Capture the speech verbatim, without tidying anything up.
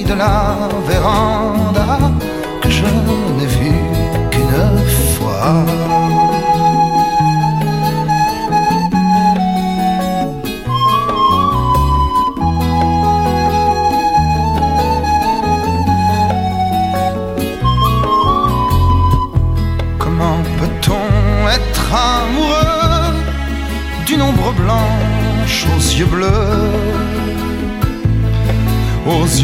de la véranda que je n'ai vu qu'une fois. Comment peut-on être amoureux d'une ombre blanche aux yeux bleus, aux yeux